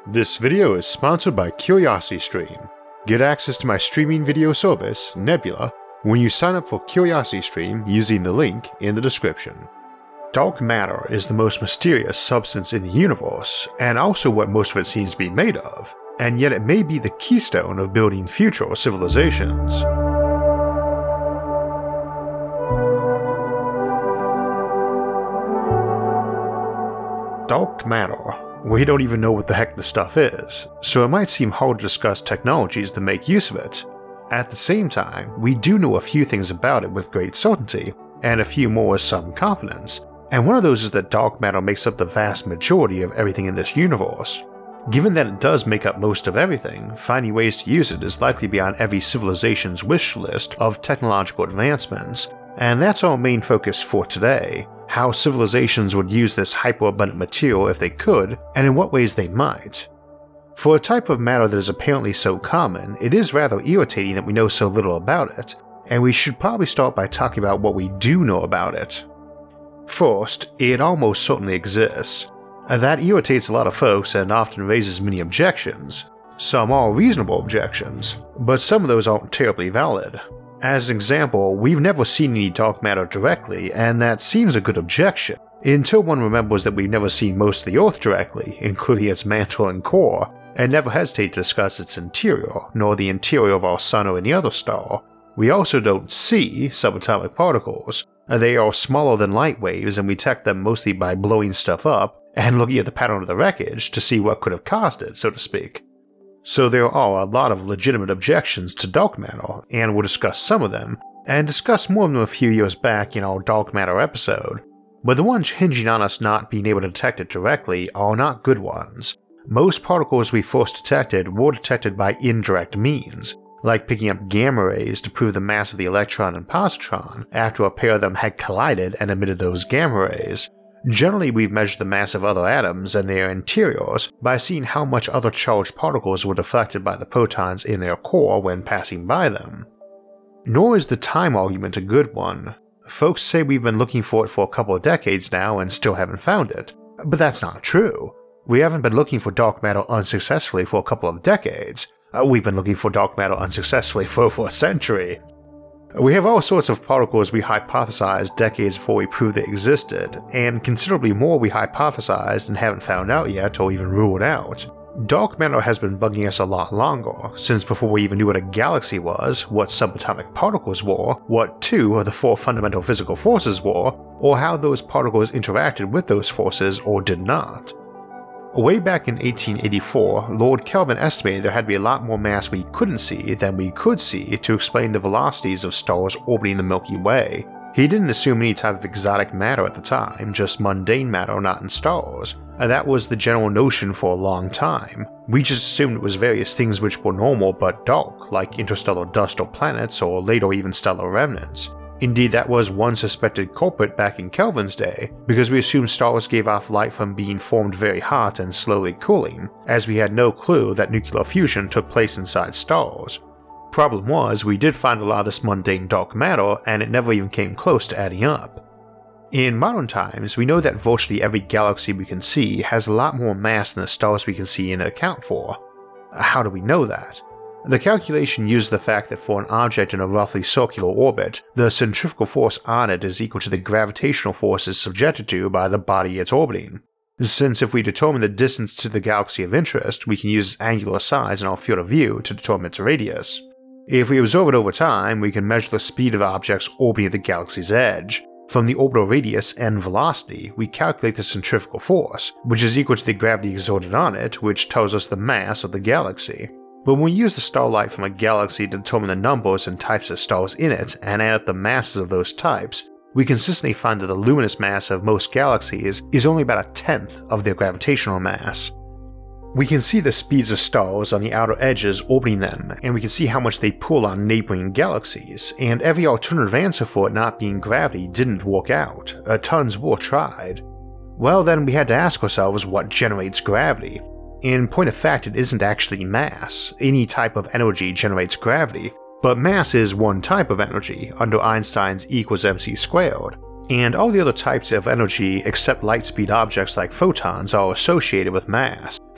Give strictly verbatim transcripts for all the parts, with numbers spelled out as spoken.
This video is sponsored by CuriosityStream. Get access to my streaming video service, Nebula, when you sign up for CuriosityStream using the link in the description. Dark matter is the most mysterious substance in the universe, and also what most of it seems to be made of, and yet it may be the keystone of building future civilizations. Dark matter. We don't even know what the heck the stuff is, so it might seem hard to discuss technologies that make use of it. At the same time, we do know a few things about it with great certainty, and a few more with some confidence, and one of those is that dark matter makes up the vast majority of everything in this universe. Given that it does make up most of everything, finding ways to use it is likely beyond every civilization's wish list of technological advancements, and that's our main focus for today. How civilizations would use this hyper-abundant material if they could, and in what ways they might. For a type of matter that is apparently so common, it is rather irritating that we know so little about it, and we should probably start by talking about what we do know about it. First, it almost certainly exists. That irritates a lot of folks and often raises many objections. Some are reasonable objections, but some of those aren't terribly valid. As an example, we've never seen any dark matter directly, and that seems a good objection, until one remembers that we've never seen most of the Earth directly, including its mantle and core, and never hesitate to discuss its interior, nor the interior of our sun or any other star. We also don't see subatomic particles. They are smaller than light waves, and we detect them mostly by blowing stuff up and looking at the pattern of the wreckage to see what could have caused it, so to speak. So there are a lot of legitimate objections to dark matter, and we'll discuss some of them, and discuss more of them a few years back in our dark matter episode. But the ones hinging on us not being able to detect it directly are not good ones. Most particles we first detected were detected by indirect means, like picking up gamma rays to prove the mass of the electron and positron after a pair of them had collided and emitted those gamma rays. Generally, we've measured the mass of other atoms and their interiors by seeing how much other charged particles were deflected by the protons in their core when passing by them. Nor is the time argument a good one. Folks say we've been looking for it for a couple of decades now and still haven't found it, but that's not true. We haven't been looking for dark matter unsuccessfully for a couple of decades. Uh, we've been looking for dark matter unsuccessfully for over a century. We have all sorts of particles we hypothesized decades before we proved they existed, and considerably more we hypothesized and haven't found out yet or even ruled out. Dark matter has been bugging us a lot longer, since before we even knew what a galaxy was, what subatomic particles were, what two of the four fundamental physical forces were, or how those particles interacted with those forces or did not. Way back in eighteen eighty-four, Lord Kelvin estimated there had to be a lot more mass we couldn't see than we could see to explain the velocities of stars orbiting the Milky Way. He didn't assume any type of exotic matter at the time, just mundane matter not in stars, and that was the general notion for a long time. We just assumed it was various things which were normal but dark, like interstellar dust or planets, or later even stellar remnants. Indeed, that was one suspected culprit back in Kelvin's day, because we assumed stars gave off light from being formed very hot and slowly cooling, as we had no clue that nuclear fusion took place inside stars. Problem was, we did find a lot of this mundane dark matter, and it never even came close to adding up. In modern times, we know that virtually every galaxy we can see has a lot more mass than the stars we can see and account for. How do we know that? The calculation used the fact that for an object in a roughly circular orbit, the centrifugal force on it is equal to the gravitational force it's subjected to by the body it's orbiting. Since if we determine the distance to the galaxy of interest, we can use its angular size in our field of view to determine its radius. If we observe it over time, we can measure the speed of objects orbiting the galaxy's edge. From the orbital radius and velocity, we calculate the centrifugal force, which is equal to the gravity exerted on it, which tells us the mass of the galaxy. But when we use the starlight from a galaxy to determine the numbers and types of stars in it and add up the masses of those types, we consistently find that the luminous mass of most galaxies is only about a tenth of their gravitational mass. We can see the speeds of stars on the outer edges orbiting them, and we can see how much they pull on neighboring galaxies, and every alternative answer for it not being gravity didn't work out. Uh, tons were tried. Well then, we had to ask ourselves what generates gravity. In point of fact, it isn't actually mass. Any type of energy generates gravity, but mass is one type of energy under Einstein's E equals mc squared, and all the other types of energy except light speed objects like photons are associated with mass. For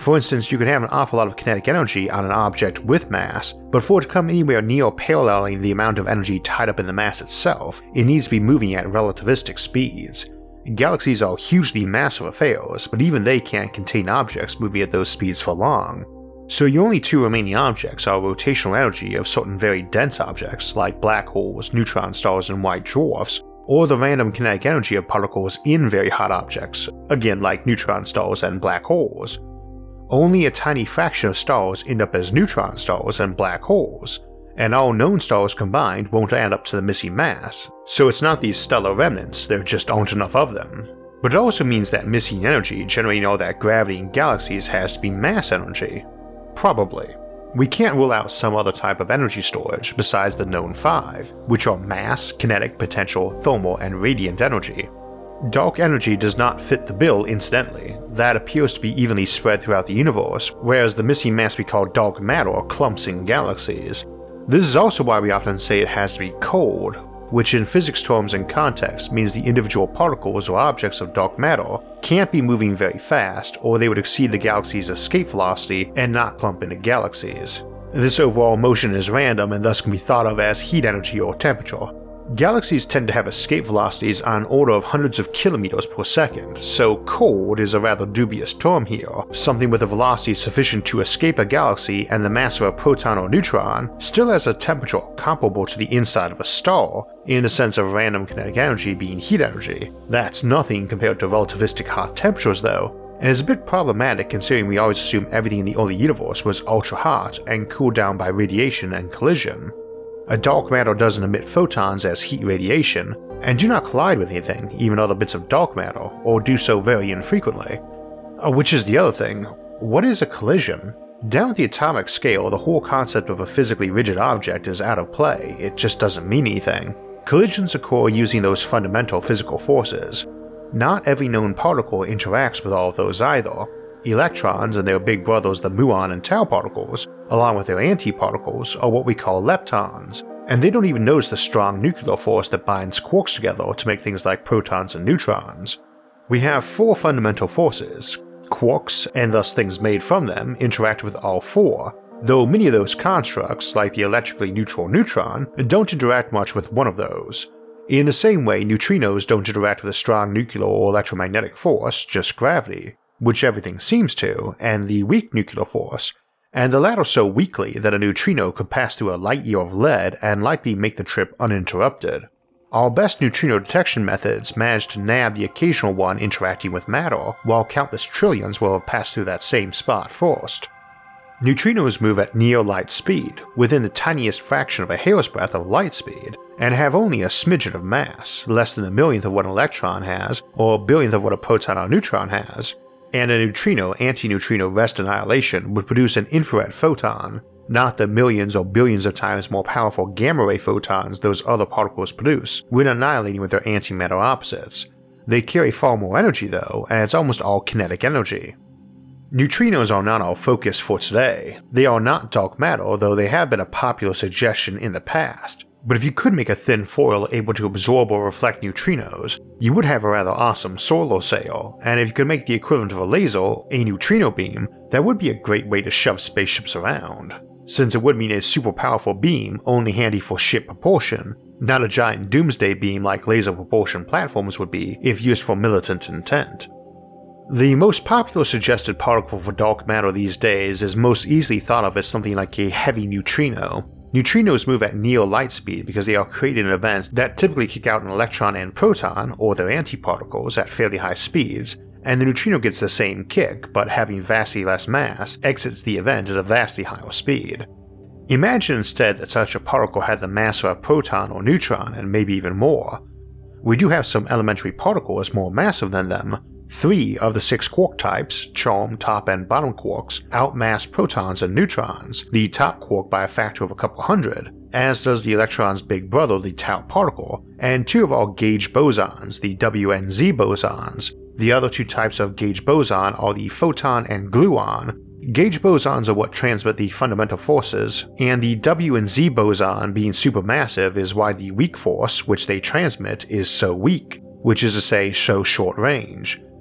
For instance, you can have an awful lot of kinetic energy on an object with mass, but for it to come anywhere near paralleling the amount of energy tied up in the mass itself, it needs to be moving at relativistic speeds. Galaxies are hugely massive affairs, but even they can't contain objects moving at those speeds for long. So your only two remaining objects are rotational energy of certain very dense objects like black holes, neutron stars, and white dwarfs, or the random kinetic energy of particles in very hot objects, again like neutron stars and black holes. Only a tiny fraction of stars end up as neutron stars and black holes, and all known stars combined won't add up to the missing mass, so it's not these stellar remnants, there just aren't enough of them. But it also means that missing energy generating all that gravity in galaxies has to be mass energy. Probably. We can't rule out some other type of energy storage besides the known five, which are mass, kinetic, potential, thermal, and radiant energy. Dark energy does not fit the bill, incidentally. That appears to be evenly spread throughout the universe, whereas the missing mass we call dark matter clumps in galaxies. This is also why we often say it has to be cold, which in physics terms and context means the individual particles or objects of dark matter can't be moving very fast, or they would exceed the galaxy's escape velocity and not clump into galaxies. This overall motion is random and thus can be thought of as heat energy or temperature. Galaxies tend to have escape velocities on order of hundreds of kilometers per second, so cold is a rather dubious term here. Something with a velocity sufficient to escape a galaxy and the mass of a proton or neutron still has a temperature comparable to the inside of a star, in the sense of random kinetic energy being heat energy. That's nothing compared to relativistic hot temperatures though, and is a bit problematic considering we always assume everything in the early universe was ultra hot and cooled down by radiation and collision. A dark matter doesn't emit photons as heat radiation, and do not collide with anything, even other bits of dark matter, or do so very infrequently. Uh, which is the other thing, what is a collision? Down at the atomic scale, the whole concept of a physically rigid object is out of play, it just doesn't mean anything. Collisions occur using those fundamental physical forces. Not every known particle interacts with all of those either. Electrons and their big brothers the muon and tau particles, along with their antiparticles, are what we call leptons, and they don't even notice the strong nuclear force that binds quarks together to make things like protons and neutrons. We have four fundamental forces. Quarks, and thus things made from them, interact with all four, though many of those constructs, like the electrically neutral neutron, don't interact much with one of those. In the same way, neutrinos don't interact with a strong nuclear or electromagnetic force, just gravity, which everything seems to, and the weak nuclear force, and the latter so weakly that a neutrino could pass through a light year of lead and likely make the trip uninterrupted. Our best neutrino detection methods manage to nab the occasional one interacting with matter, while countless trillions will have passed through that same spot first. Neutrinos move at near light speed, within the tiniest fraction of a hair's breadth of light speed, and have only a smidgen of mass, less than a millionth of what an electron has, or a billionth of what a proton or neutron has. And a neutrino-antineutrino rest annihilation would produce an infrared photon, not the millions or billions of times more powerful gamma-ray photons those other particles produce when annihilating with their antimatter opposites. They carry far more energy though, and it's almost all kinetic energy. Neutrinos are not our focus for today. They are not dark matter, though they have been a popular suggestion in the past. But if you could make a thin foil able to absorb or reflect neutrinos, you would have a rather awesome solar sail, and if you could make the equivalent of a laser, a neutrino beam, that would be a great way to shove spaceships around, since it would mean a super powerful beam only handy for ship propulsion, not a giant doomsday beam like laser propulsion platforms would be if used for militant intent. The most popular suggested particle for dark matter these days is most easily thought of as something like a heavy neutrino. Neutrinos move at near light speed because they are created in events that typically kick out an electron and proton, or their antiparticles, at fairly high speeds, and the neutrino gets the same kick, but having vastly less mass, exits the event at a vastly higher speed. Imagine instead that such a particle had the mass of a proton or neutron and maybe even more. We do have some elementary particles more massive than them. Three of the six quark types, charm, top, and bottom quarks, outmass protons and neutrons, the top quark by a factor of a couple hundred, as does the electron's big brother, the tau particle, and two of our gauge bosons, the W and Z bosons. The other two types of gauge boson are the photon and gluon. Gauge bosons are what transmit the fundamental forces, and the W and Z boson being supermassive is why the weak force, which they transmit, is so weak, which is to say so short range.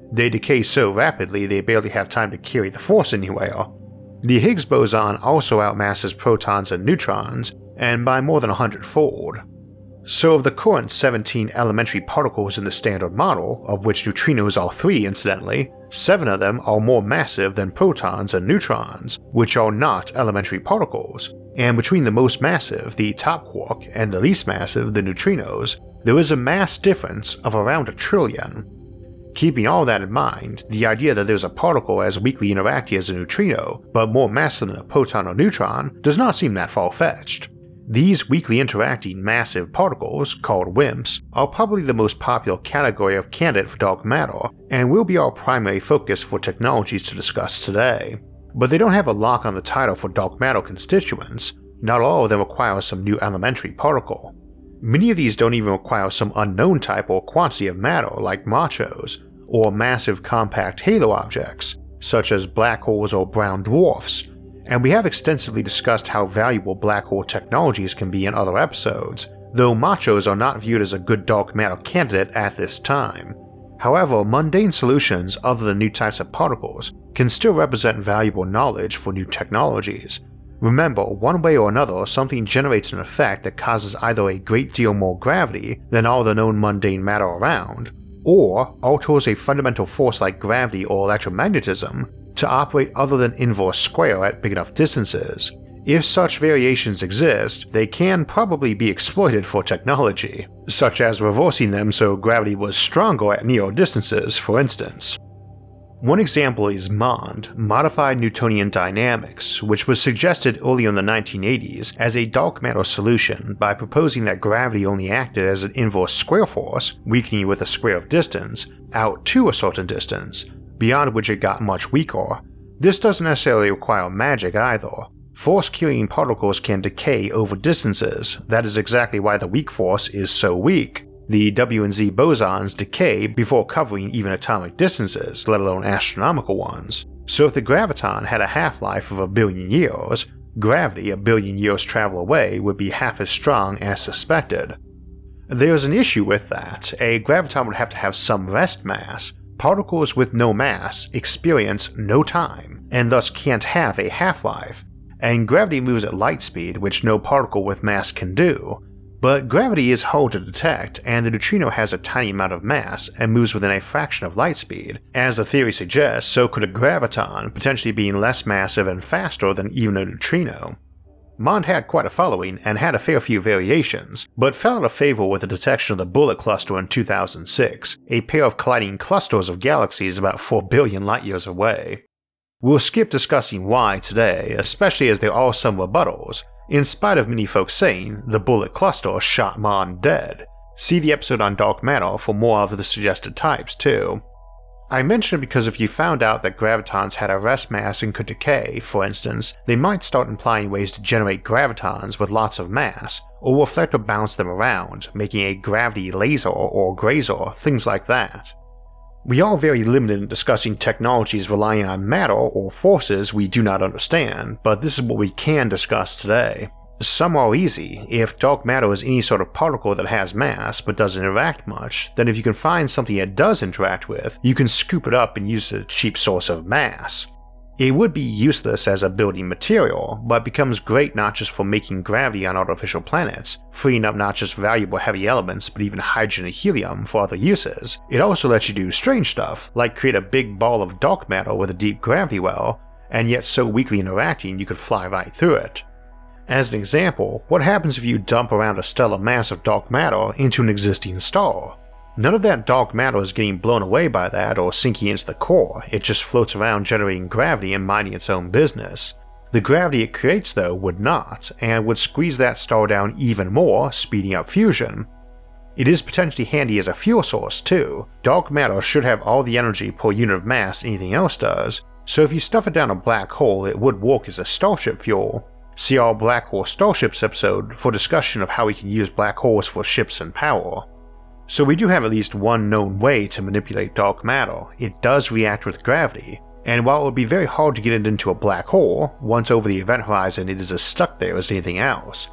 They decay so rapidly they barely have time to carry the force anywhere. The Higgs boson also outmasses protons and neutrons, and by more than a hundredfold. So of the current seventeen elementary particles in the Standard Model, of which neutrinos are three incidentally, seven of them are more massive than protons and neutrons, which are not elementary particles, and between the most massive, the top quark, and the least massive, the neutrinos, there is a mass difference of around a trillion. Keeping all that in mind, the idea that there's a particle as weakly interacting as a neutrino, but more massive than a proton or neutron, does not seem that far-fetched. These weakly interacting massive particles, called WIMPs, are probably the most popular category of candidate for dark matter, and will be our primary focus for technologies to discuss today. But they don't have a lock on the title for dark matter constituents. Not all of them require some new elementary particle. Many of these don't even require some unknown type or quantity of matter like machos, or massive compact halo objects, such as black holes or brown dwarfs, and we have extensively discussed how valuable black hole technologies can be in other episodes, though machos are not viewed as a good dark matter candidate at this time. However, mundane solutions other than new types of particles can still represent valuable knowledge for new technologies. Remember, one way or another, something generates an effect that causes either a great deal more gravity than all the known mundane matter around, or alters a fundamental force like gravity or electromagnetism to operate other than inverse square at big enough distances. If such variations exist, they can probably be exploited for technology, such as reversing them so gravity was stronger at near distances, for instance. One example is MOND, Modified Newtonian Dynamics, which was suggested early in the nineteen eighties as a dark matter solution by proposing that gravity only acted as an inverse square force, weakening with a square of distance, out to a certain distance, beyond which it got much weaker. This doesn't necessarily require magic either. Force-carrying particles can decay over distances. That is exactly why the weak force is so weak. The W and Z bosons decay before covering even atomic distances, let alone astronomical ones. So if the graviton had a half-life of a billion years, gravity a billion years travel away would be half as strong as suspected. There's an issue with that. A graviton would have to have some rest mass. Particles with no mass experience no time, and thus can't have a half-life, and gravity moves at light speed, which no particle with mass can do. But gravity is hard to detect, and the neutrino has a tiny amount of mass and moves within a fraction of light speed. As the theory suggests, so could a graviton, potentially being less massive and faster than even a neutrino. MOND had quite a following and had a fair few variations, but fell out of favor with the detection of the Bullet Cluster in two thousand six, a pair of colliding clusters of galaxies about four billion light-years away. We'll skip discussing why today, especially as there are some rebuttals, in spite of many folks saying the Bullet Cluster shot MOND dead. See the episode on dark matter for more of the suggested types too. I mention it because if you found out that gravitons had a rest mass and could decay, for instance, they might start implying ways to generate gravitons with lots of mass, or reflect or bounce them around, making a gravity laser or grazer, things like that. We are very limited in discussing technologies relying on matter or forces we do not understand, but this is what we can discuss today. Some are easy. If dark matter is any sort of particle that has mass but doesn't interact much, then if you can find something it does interact with, you can scoop it up and use it as a cheap source of mass. It would be useless as a building material, but becomes great not just for making gravity on artificial planets, freeing up not just valuable heavy elements but even hydrogen and helium for other uses. It also lets you do strange stuff, like create a big ball of dark matter with a deep gravity well, and yet so weakly interacting you could fly right through it. As an example, what happens if you dump around a stellar mass of dark matter into an existing star? None of that dark matter is getting blown away by that or sinking into the core, it just floats around generating gravity and minding its own business. The gravity it creates though would not, and would squeeze that star down even more, speeding up fusion. It is potentially handy as a fuel source too. Dark matter should have all the energy per unit of mass anything else does, so if you stuff it down a black hole it would work as a starship fuel. See our Black Hole Starships episode for discussion of how we can use black holes for ships and power. So we do have at least one known way to manipulate dark matter. It does react with gravity, and while it would be very hard to get it into a black hole, once over the event horizon it is as stuck there as anything else.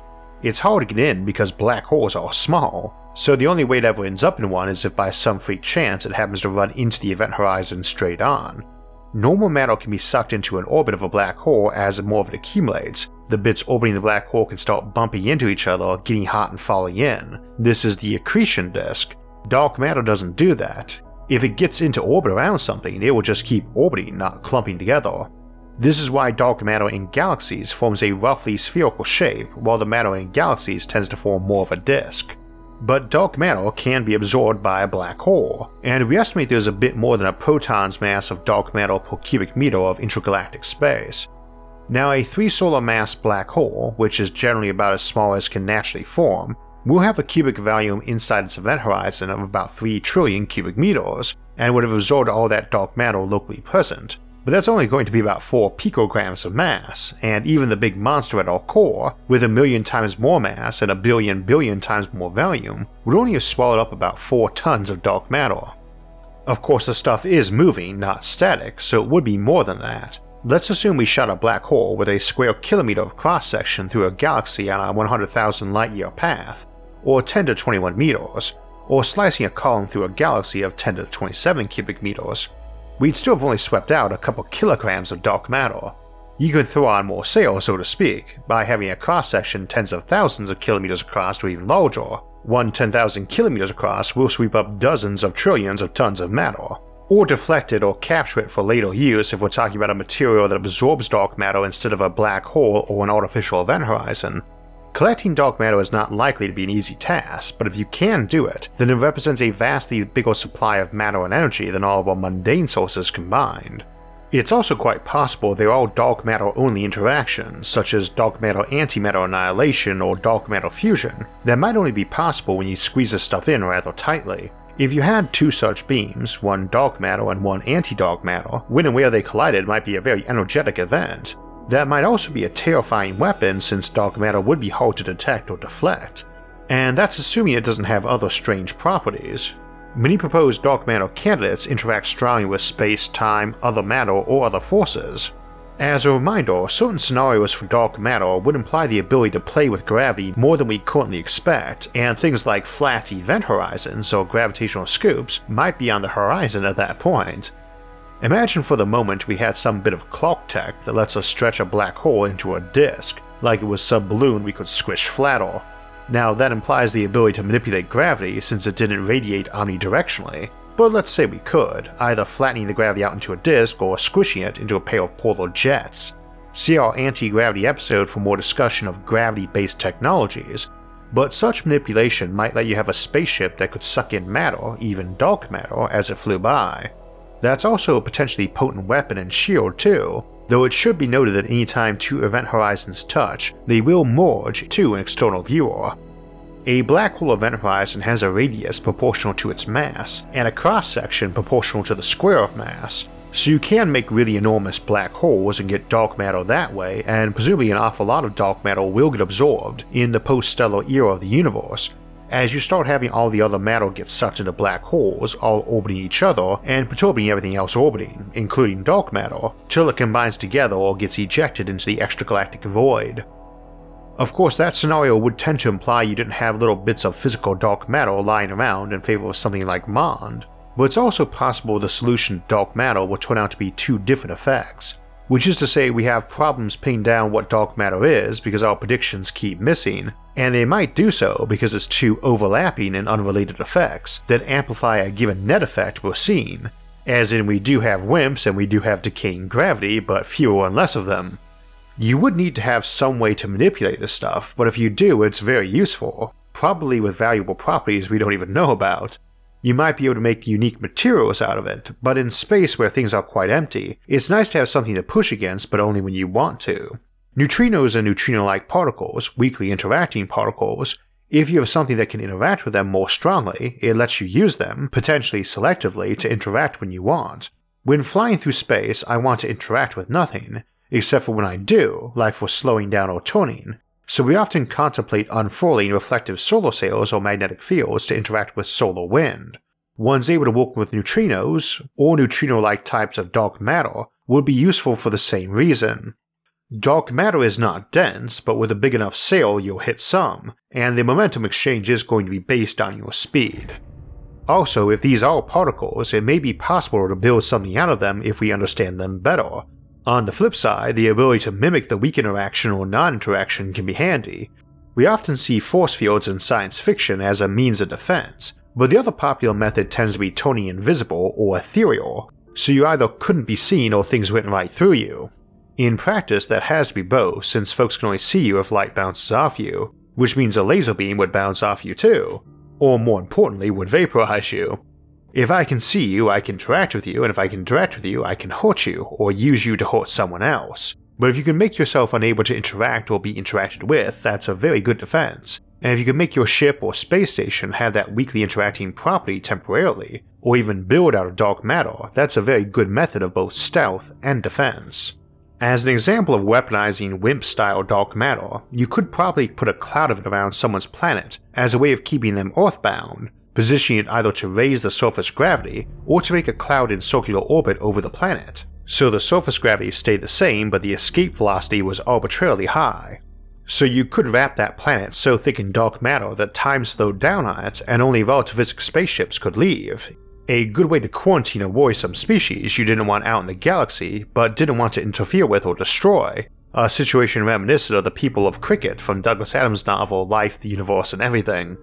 It's hard to get in because black holes are small, so the only way it ever ends up in one is if by some freak chance it happens to run into the event horizon straight on. Normal matter can be sucked into an orbit of a black hole as more of it accumulates. The bits orbiting the black hole can start bumping into each other, getting hot and falling in. This is the accretion disk. Dark matter doesn't do that. If it gets into orbit around something, it will just keep orbiting, not clumping together. This is why dark matter in galaxies forms a roughly spherical shape, while the matter in galaxies tends to form more of a disk. But dark matter can be absorbed by a black hole, and we estimate there's a bit more than a proton's mass of dark matter per cubic meter of intergalactic space. Now, a three solar mass black hole, which is generally about as small as can naturally form, will have a cubic volume inside its event horizon of about three trillion cubic meters, and would have absorbed all that dark matter locally present. But that's only going to be about four picograms of mass, and even the big monster at our core, with a million times more mass and a billion billion times more volume, would only have swallowed up about four tons of dark matter. Of course, the stuff is moving, not static, so it would be more than that. Let's assume we shot a black hole with a square kilometer of cross-section through a galaxy on a one hundred thousand light-year path, or ten to twenty-one meters, or slicing a column through a galaxy of ten to twenty-seven cubic meters. We'd still have only swept out a couple kilograms of dark matter. You could throw on more sail, so to speak, by having a cross-section tens of thousands of kilometers across or even larger. One ten thousand kilometers across will sweep up dozens of trillions of tons of matter. Or deflect it or capture it for later use if we're talking about a material that absorbs dark matter instead of a black hole or an artificial event horizon. Collecting dark matter is not likely to be an easy task, but if you can do it, then it represents a vastly bigger supply of matter and energy than all of our mundane sources combined. It's also quite possible they're all dark matter only interactions, such as dark matter antimatter annihilation or dark matter fusion, that might only be possible when you squeeze this stuff in rather tightly. If you had two such beams, one dark matter and one anti-dark matter, when and where they collided might be a very energetic event. That might also be a terrifying weapon since dark matter would be hard to detect or deflect. And that's assuming it doesn't have other strange properties. Many proposed dark matter candidates interact strongly with space, time, other matter, or other forces. As a reminder, certain scenarios for dark matter would imply the ability to play with gravity more than we currently expect, and things like flat event horizons or gravitational scoops might be on the horizon at that point. Imagine for the moment we had some bit of clock tech that lets us stretch a black hole into a disk, like it was some balloon we could squish flatter. Now that implies the ability to manipulate gravity since it didn't radiate omnidirectionally, but let's say we could, either flattening the gravity out into a disk or squishing it into a pair of polar jets. See our anti-gravity episode for more discussion of gravity-based technologies, but such manipulation might let you have a spaceship that could suck in matter, even dark matter, as it flew by. That's also a potentially potent weapon and shield too, though it should be noted that anytime two event horizons touch, they will merge to an external viewer. A black hole event horizon has a radius proportional to its mass, and a cross-section proportional to the square of mass, so you can make really enormous black holes and get dark matter that way, and presumably an awful lot of dark matter will get absorbed in the post-stellar era of the universe, as you start having all the other matter get sucked into black holes, all orbiting each other and perturbing everything else orbiting, including dark matter, till it combines together or gets ejected into the extragalactic void. Of course, that scenario would tend to imply you didn't have little bits of physical dark matter lying around in favor of something like Mond, but it's also possible the solution to dark matter will turn out to be two different effects. Which is to say we have problems pinning down what dark matter is because our predictions keep missing, and they might do so because it's two overlapping and unrelated effects that amplify a given net effect we're seeing, as in we do have WIMPs and we do have decaying gravity, but fewer and less of them. You would need to have some way to manipulate this stuff, but if you do, it's very useful, probably with valuable properties we don't even know about. You might be able to make unique materials out of it, but in space where things are quite empty, it's nice to have something to push against, but only when you want to. Neutrinos and neutrino-like particles, weakly interacting particles, if you have something that can interact with them more strongly, it lets you use them, potentially selectively, to interact when you want. When flying through space, I want to interact with nothing, except for when I do, like for slowing down or turning. So we often contemplate unfurling reflective solar sails or magnetic fields to interact with solar wind. Ones able to work with neutrinos, or neutrino-like types of dark matter, would be useful for the same reason. Dark matter is not dense, but with a big enough sail you'll hit some, and the momentum exchange is going to be based on your speed. Also, if these are particles, it may be possible to build something out of them if we understand them better. On the flip side, the ability to mimic the weak interaction or non-interaction can be handy. We often see force fields in science fiction as a means of defense, but the other popular method tends to be totally invisible or ethereal, so you either couldn't be seen or things went right through you. In practice, that has to be both, since folks can only see you if light bounces off you, which means a laser beam would bounce off you too, or more importantly, would vaporize you. If I can see you, I can interact with you, and if I can interact with you, I can hurt you, or use you to hurt someone else. But if you can make yourself unable to interact or be interacted with, that's a very good defense. And if you can make your ship or space station have that weakly interacting property temporarily, or even build out of dark matter, that's a very good method of both stealth and defense. As an example of weaponizing WIMP-style dark matter, you could probably put a cloud of it around someone's planet as a way of keeping them earthbound, positioning it either to raise the surface gravity or to make a cloud in circular orbit over the planet, so the surface gravity stayed the same but the escape velocity was arbitrarily high. So you could wrap that planet so thick in dark matter that time slowed down on it and only relativistic spaceships could leave. A good way to quarantine a worrisome species you didn't want out in the galaxy but didn't want to interfere with or destroy, a situation reminiscent of the people of Cricket from Douglas Adams' novel Life, the Universe, and Everything.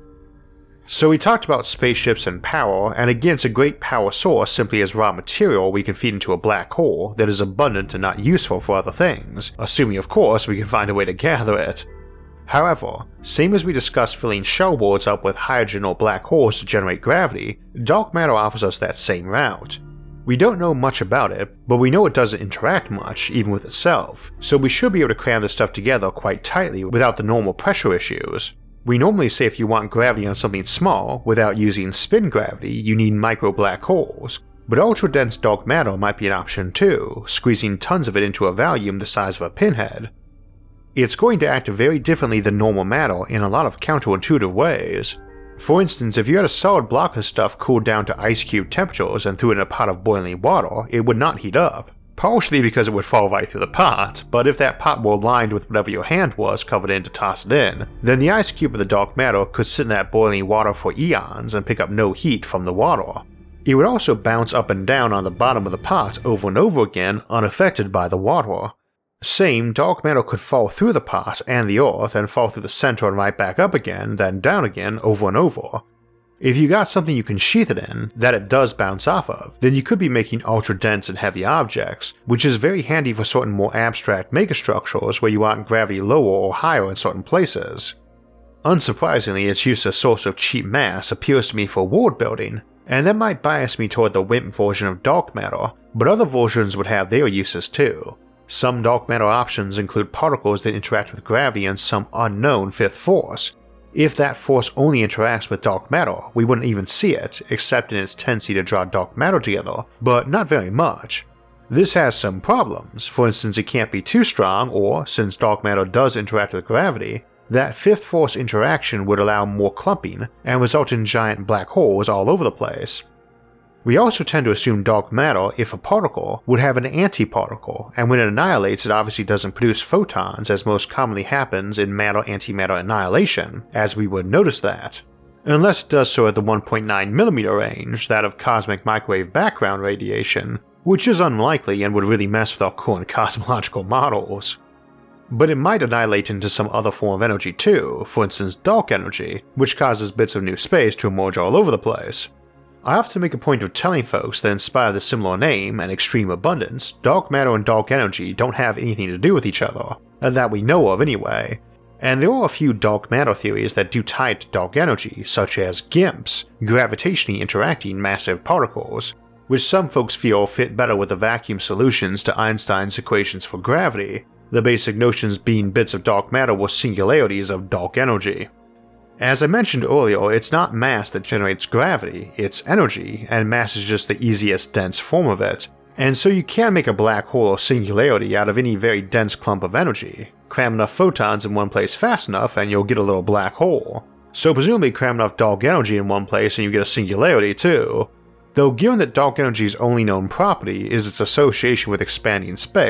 So we talked about spaceships and power, and again it's a great power source simply as raw material we can feed into a black hole that is abundant and not useful for other things, assuming of course we can find a way to gather it. However, same as we discussed filling shell worlds up with hydrogen or black holes to generate gravity, dark matter offers us that same route. We don't know much about it, but we know it doesn't interact much, even with itself, so we should be able to cram this stuff together quite tightly without the normal pressure issues. We normally say if you want gravity on something small, without using spin gravity, you need micro black holes, but ultra-dense dark matter might be an option too, squeezing tons of it into a volume the size of a pinhead. It's going to act very differently than normal matter in a lot of counterintuitive ways. For instance, if you had a solid block of stuff cooled down to ice cube temperatures and threw it in a pot of boiling water, it would not heat up. Partially because it would fall right through the pot, but if that pot were lined with whatever your hand was covered in to toss it in, then the ice cube of the dark matter could sit in that boiling water for eons and pick up no heat from the water. It would also bounce up and down on the bottom of the pot over and over again unaffected by the water. Same, dark matter could fall through the pot and the earth and fall through the center and right back up again, then down again over and over. If you got something you can sheath it in, that it does bounce off of, then you could be making ultra-dense and heavy objects, which is very handy for certain more abstract megastructures where you want gravity lower or higher in certain places. Unsurprisingly, its use as a source of cheap mass appeals to me for world building, and that might bias me toward the WIMP version of dark matter, but other versions would have their uses too. Some dark matter options include particles that interact with gravity and some unknown fifth force. If that force only interacts with dark matter, we wouldn't even see it, except in its tendency to draw dark matter together, but not very much. This has some problems. For instance, it can't be too strong, or, since dark matter does interact with gravity, that fifth force interaction would allow more clumping and result in giant black holes all over the place. We also tend to assume dark matter, if a particle, would have an antiparticle, and when it annihilates it obviously doesn't produce photons as most commonly happens in matter-antimatter annihilation, as we would notice that. Unless it does so at the one point nine millimeter range, that of cosmic microwave background radiation, which is unlikely and would really mess with our current cosmological models. But it might annihilate into some other form of energy too, for instance dark energy, which causes bits of new space to emerge all over the place. I often make a point of telling folks that in spite of the similar name and extreme abundance, dark matter and dark energy don't have anything to do with each other, that we know of anyway. And there are a few dark matter theories that do tie it to dark energy, such as GIMPs, gravitationally interacting massive particles, which some folks feel fit better with the vacuum solutions to Einstein's equations for gravity, the basic notions being bits of dark matter were singularities of dark energy. As I mentioned earlier, it's not mass that generates gravity, it's energy, and mass is just the easiest dense form of it, and so you can make a black hole or singularity out of any very dense clump of energy. Cram enough photons in one place fast enough and you'll get a little black hole. So presumably cram enough dark energy in one place and you get a singularity too. Though given that dark energy's only known property is its association with expanding space,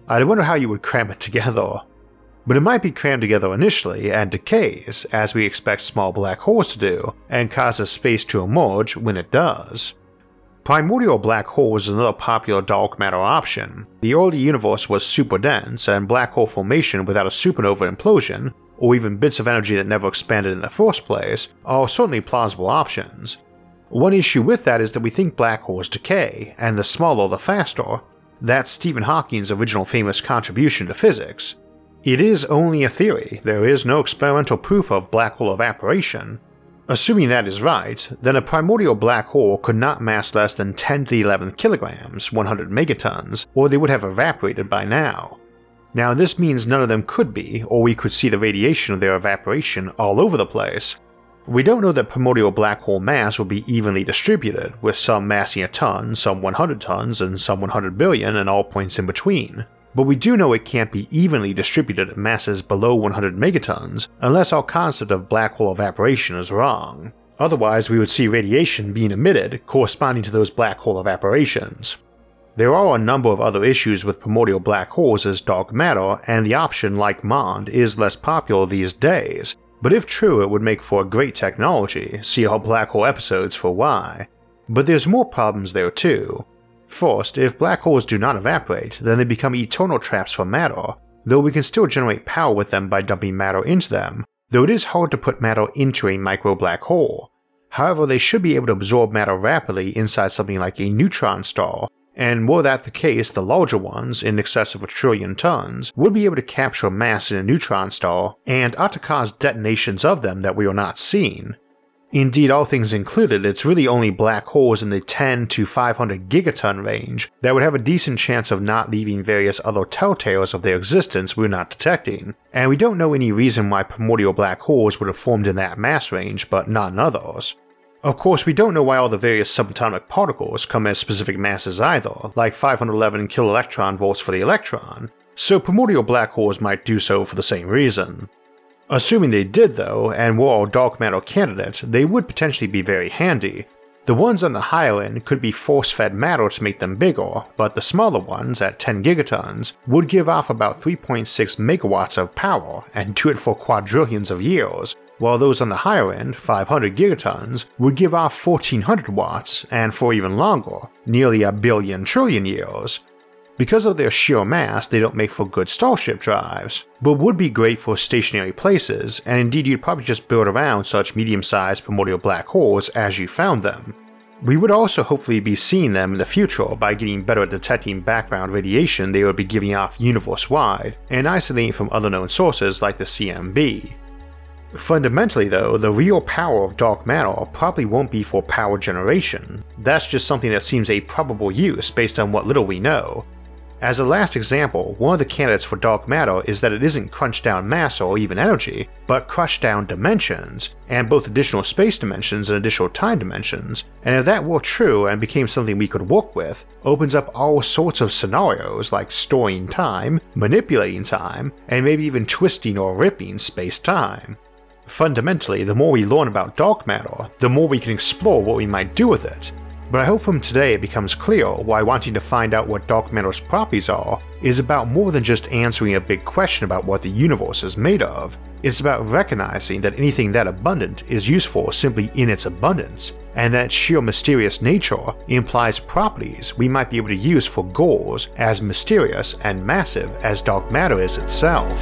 I wonder how you would cram it together. But it might be crammed together initially and decays, as we expect small black holes to do, and causes space to emerge when it does. Primordial black holes is another popular dark matter option. The early universe was super dense, and black hole formation without a supernova implosion, or even bits of energy that never expanded in the first place, are certainly plausible options. One issue with that is that we think black holes decay, and the smaller the faster. That's Stephen Hawking's original famous contribution to physics. It is only a theory, there is no experimental proof of black hole evaporation. Assuming that is right, then a primordial black hole could not mass less than ten to the eleventh kilograms, one hundred megatons, or they would have evaporated by now. Now this means none of them could be, or we could see the radiation of their evaporation all over the place. We don't know that primordial black hole mass will be evenly distributed, with some massing a ton, some one hundred tons, and some one hundred billion, and all points in between. But we do know it can't be evenly distributed at masses below one hundred megatons unless our concept of black hole evaporation is wrong. Otherwise we would see radiation being emitted corresponding to those black hole evaporations. There are a number of other issues with primordial black holes as dark matter, and the option, like MOND, is less popular these days, but if true it would make for a great technology, see our black hole episodes for why. But there's more problems there too. First, if black holes do not evaporate, then they become eternal traps for matter, though we can still generate power with them by dumping matter into them, though it is hard to put matter into a micro black hole. However, they should be able to absorb matter rapidly inside something like a neutron star, and were that the case, the larger ones, in excess of a trillion tons, would be able to capture mass in a neutron star, and ought to cause detonations of them that we are not seeing. Indeed, all things included, it's really only black holes in the ten to five hundred gigaton range that would have a decent chance of not leaving various other telltales of their existence we're not detecting, and we don't know any reason why primordial black holes would have formed in that mass range but not in others. Of course, we don't know why all the various subatomic particles come as specific masses either, like five hundred eleven kiloelectron volts for the electron, so primordial black holes might do so for the same reason. Assuming they did though, and were a dark matter candidate, they would potentially be very handy. The ones on the higher end could be force-fed matter to make them bigger, but the smaller ones, at ten gigatons, would give off about three point six megawatts of power, and do it for quadrillions of years, while those on the higher end, five hundred gigatons, would give off fourteen hundred watts, and for even longer, nearly a billion trillion years. Because of their sheer mass, they don't make for good starship drives, but would be great for stationary places, and indeed you'd probably just build around such medium-sized primordial black holes as you found them. We would also hopefully be seeing them in the future by getting better at detecting background radiation they would be giving off universe-wide, and isolating from other known sources like the C M B. Fundamentally though, the real power of dark matter probably won't be for power generation. That's just something that seems a probable use based on what little we know. As a last example, one of the candidates for dark matter is that it isn't crunched down mass or even energy, but crushed down dimensions, and both additional space dimensions and additional time dimensions, and if that were true and became something we could work with, opens up all sorts of scenarios like storing time, manipulating time, and maybe even twisting or ripping space-time. Fundamentally, the more we learn about dark matter, the more we can explore what we might do with it. But I hope from today it becomes clear why wanting to find out what dark matter's properties are is about more than just answering a big question about what the universe is made of. It's about recognizing that anything that abundant is useful simply in its abundance, and that its sheer mysterious nature implies properties we might be able to use for goals as mysterious and massive as dark matter is itself.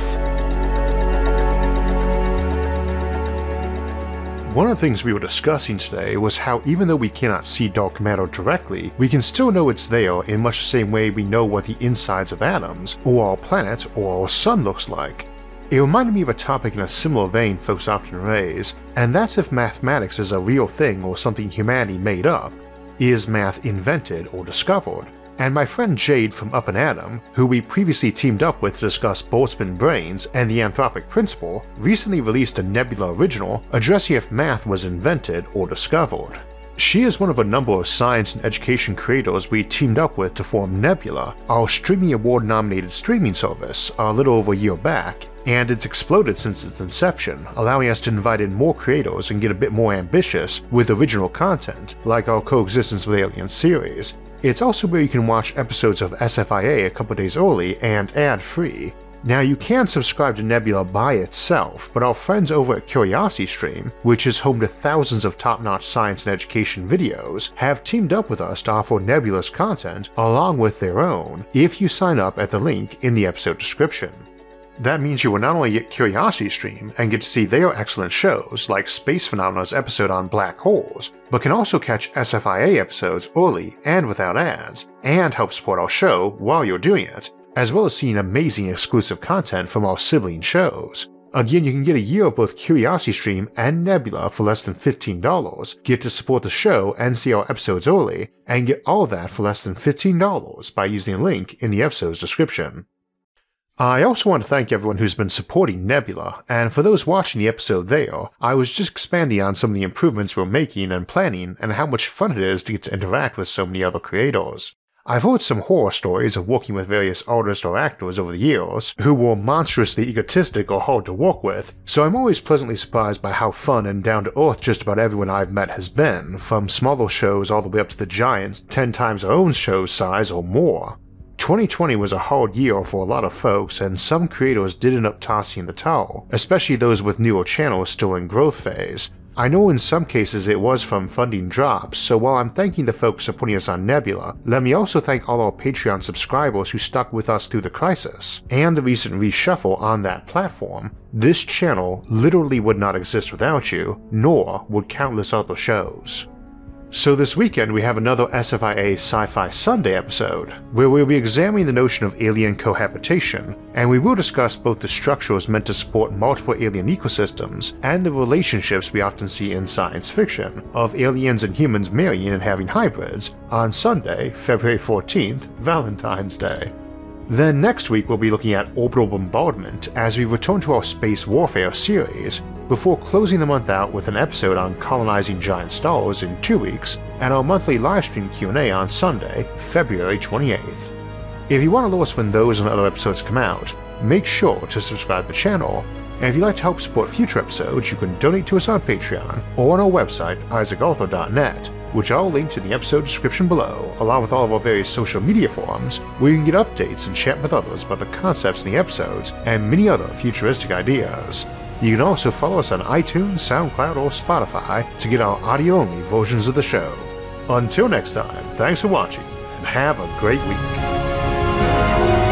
One of the things we were discussing today was how even though we cannot see dark matter directly, we can still know it's there in much the same way we know what the insides of atoms, or our planet, or our sun looks like. It reminded me of a topic in a similar vein folks often raise, and that's if mathematics is a real thing or something humanity made up. Is math invented or discovered? And my friend Jade from Up and Atom, who we previously teamed up with to discuss Boltzmann brains and the anthropic principle, recently released a Nebula original addressing if math was invented or discovered. She is one of a number of science and education creators we teamed up with to form Nebula, our Streamy Award nominated streaming service, a little over a year back, and it's exploded since its inception, allowing us to invite in more creators and get a bit more ambitious with original content, like our Coexistence with Aliens series, It's also where you can watch episodes of S F I A a couple days early and ad-free. Now you can subscribe to Nebula by itself, but our friends over at CuriosityStream, which is home to thousands of top-notch science and education videos, have teamed up with us to offer Nebula's content along with their own if you sign up at the link in the episode description. That means you will not only get CuriosityStream and get to see their excellent shows like Space Phenomena's episode on black holes, but can also catch S F I A episodes early and without ads, and help support our show while you're doing it, as well as seeing amazing exclusive content from our sibling shows. Again, you can get a year of both CuriosityStream and Nebula for less than fifteen dollars, get to support the show and see our episodes early, and get all of that for less than fifteen dollars by using the link in the episode's description. I also want to thank everyone who's been supporting Nebula, and for those watching the episode there, I was just expanding on some of the improvements we're making and planning and how much fun it is to get to interact with so many other creators. I've heard some horror stories of working with various artists or actors over the years who were monstrously egotistic or hard to work with, so I'm always pleasantly surprised by how fun and down to earth just about everyone I've met has been, from smaller shows all the way up to the giants ten times our own show's size or more. twenty twenty was a hard year for a lot of folks, and some creators did end up tossing the towel, especially those with newer channels still in growth phase. I know in some cases it was from funding drops, so while I'm thanking the folks supporting us on Nebula, let me also thank all our Patreon subscribers who stuck with us through the crisis, and the recent reshuffle on that platform. This channel literally would not exist without you, nor would countless other shows. So this weekend we have another S F I A Sci-Fi Sunday episode, where we'll be examining the notion of alien cohabitation, and we will discuss both the structures meant to support multiple alien ecosystems and the relationships we often see in science fiction, of aliens and humans marrying and having hybrids, on Sunday, February fourteenth, Valentine's Day. Then next week we'll be looking at orbital bombardment as we return to our space warfare series, before closing the month out with an episode on colonizing giant stars in two weeks, and our monthly livestream Q and A on Sunday, February twenty-eighth. If you want to know us when those and other episodes come out, make sure to subscribe to the channel, and if you'd like to help support future episodes, you can donate to us on Patreon or on our website, isaac arthur dot net, which I'll link in the episode description below, along with all of our various social media forums, where you can get updates and chat with others about the concepts in the episodes and many other futuristic ideas. You can also follow us on iTunes, SoundCloud, or Spotify to get our audio-only versions of the show. Until next time, thanks for watching, and have a great week.